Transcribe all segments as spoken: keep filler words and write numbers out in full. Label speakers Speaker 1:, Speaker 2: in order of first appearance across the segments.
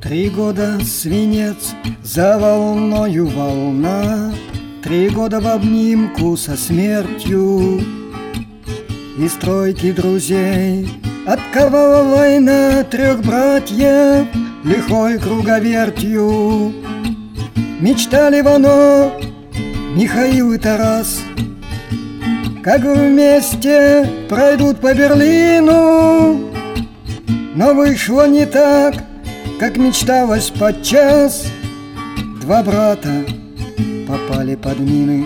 Speaker 1: Три года свинец, за волною волна, Три года в обнимку со смертью. Из тройки друзей отковала война трех братьев лихой круговертью. Мечтали Вано, Михаил и Тарас, как вместе пройдут по Берлину. Но вышло не так, как мечталось подчас. Два брата попали под мины.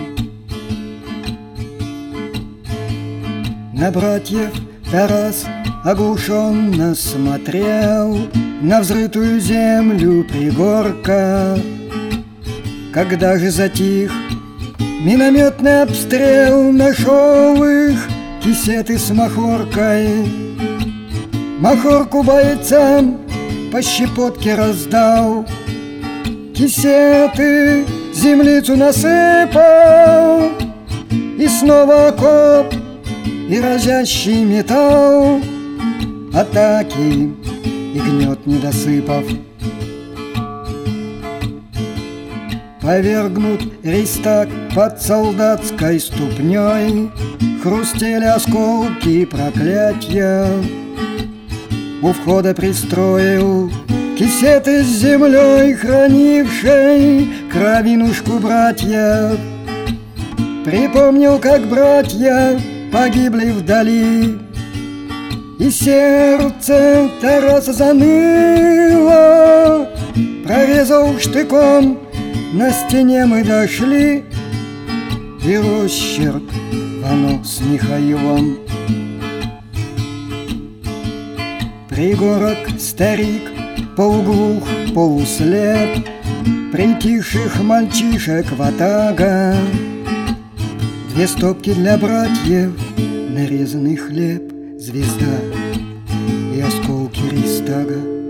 Speaker 1: На братьев Тарас оглушенно смотрел на взрытую землю пригорка. Когда же затих минометный обстрел, нашел их кисеты с махоркой. Махорку бойцам по щепотке раздал, кисеты землицу насыпал, и снова окоп и разящий металл, атаки и гнет недосыпав. Повергнут рейхстаг под солдатской ступней, хрустели осколки проклятья. У входа пристроил кисеты с землей, хранившей кровинушку братьев. Припомнил, как братья погибли вдали, и сердце Тараса заныло. Прорезал штыком, на стене мы дошли, и росчерк Вано с Михаилом. Пригорок старик, полуглух, полуслеп, притихших мальчишек ватага. Две стопки для братьев, нарезанный хлеб, звезда и осколки рейхстага.